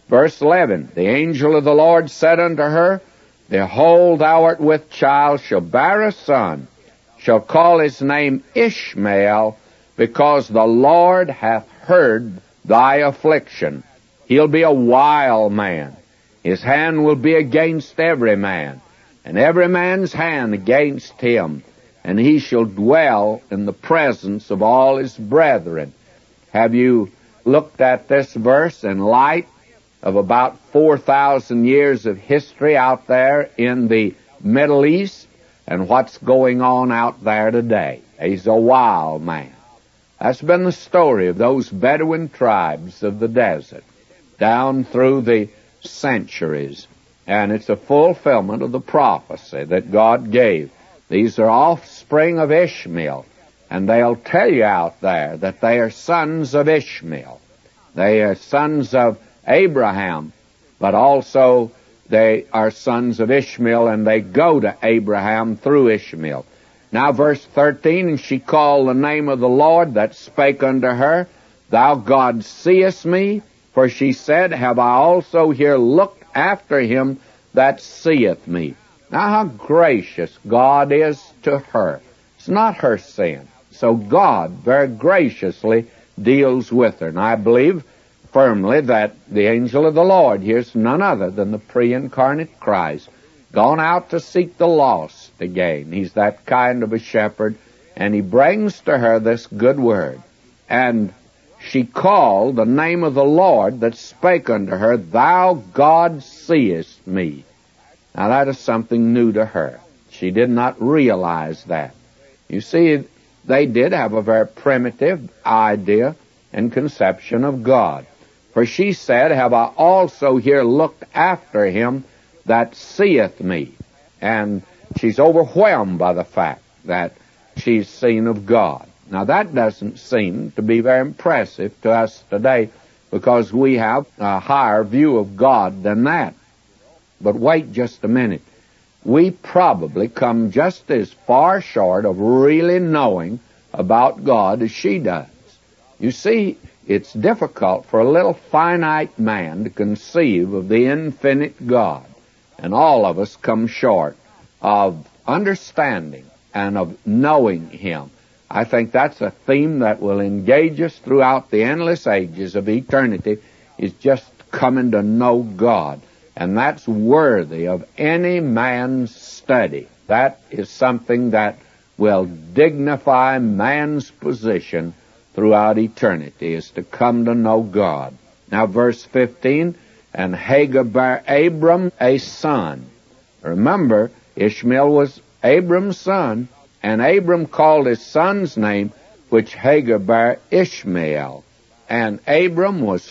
Verse 11, the angel of the Lord said unto her, Behold, thou art with child, shall bear a son, shall call his name Ishmael, because the Lord hath heard thy affliction. He'll be a wild man. His hand will be against every man, and every man's hand against him, and he shall dwell in the presence of all his brethren. Have you looked at this verse in light of about 4,000 years of history out there in the Middle East and what's going on out there today? He's a wild man. That's been the story of those Bedouin tribes of the desert down through the centuries, and it's a fulfillment of the prophecy that God gave. These are offspring of Ishmael, and they'll tell you out there that they are sons of Ishmael. They are sons of Abraham, but also they are sons of Ishmael, and they go to Abraham through Ishmael. Now verse 13, and she called the name of the Lord that spake unto her, Thou God seest me, for she said, Have I also here looked after him that seeth me? Now how gracious God is to her. It's not her sin. So God very graciously deals with her. And I believe firmly that the angel of the Lord here's none other than the pre-incarnate Christ, gone out to seek the lost again. He's that kind of a shepherd, and he brings to her this good word. And she called the name of the Lord that spake unto her, Thou God seest me. Now that is something new to her. She did not realize that. You see, they did have a very primitive idea and conception of God. For she said, Have I also here looked after him that seeth me? And she's overwhelmed by the fact that she's seen of God. Now that doesn't seem to be very impressive to us today, because we have a higher view of God than that. But wait just a minute. We probably come just as far short of really knowing about God as she does. You see, it's difficult for a little finite man to conceive of the infinite God. And all of us come short of understanding and of knowing him. I think that's a theme that will engage us throughout the endless ages of eternity, is just coming to know God. And that's worthy of any man's study. That is something that will dignify man's position throughout eternity, is to come to know God. Now verse 15, and Hagar bare Abram a son. Remember, Ishmael was Abram's son, and Abram called his son's name, which Hagar bare, Ishmael. And Abram was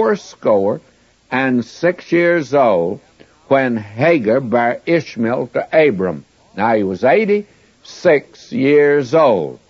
86 years old when Hagar bare Ishmael to Abram. Now he was 86 years old.